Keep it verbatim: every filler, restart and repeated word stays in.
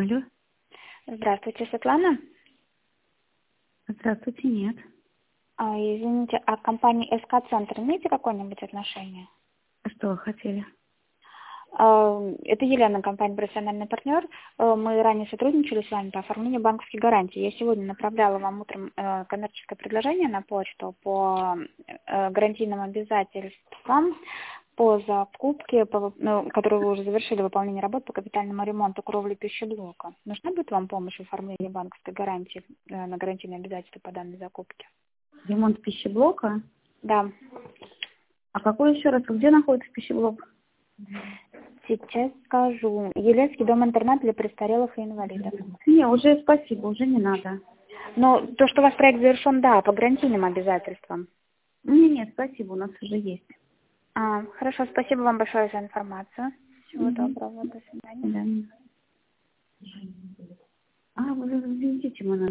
Алло. Здравствуйте, Светлана. Здравствуйте, нет. А, извините, а к компании СК-центр имеете какое-нибудь отношение? А что вы хотели? А, Это Елена, компания «Профессиональный партнер». А, Мы ранее сотрудничали с вами по оформлению банковских гарантий. Я сегодня направляла вам утром э, коммерческое предложение на почту по э, гарантийным обязательствам по закупке, по вып- ну, которую вы уже завершили, выполнение работ по капитальному ремонту кровли пищеблока. Нужна будет вам помощь в оформлении банковской гарантии э, на гарантийные обязательства по данной закупке? Ремонт пищеблока? Да. А какой еще раз? Где находится пищеблок? Сейчас скажу. Елецкий дом-интернат для престарелых и инвалидов. Не, уже спасибо, уже не надо. Но то, что у вас проект завершен, да, по гарантийным обязательствам. Не, нет, спасибо, у нас уже есть. А, хорошо, спасибо вам большое за информацию. Всего Угу. доброго, до свидания. Да. А, вы заведите, мы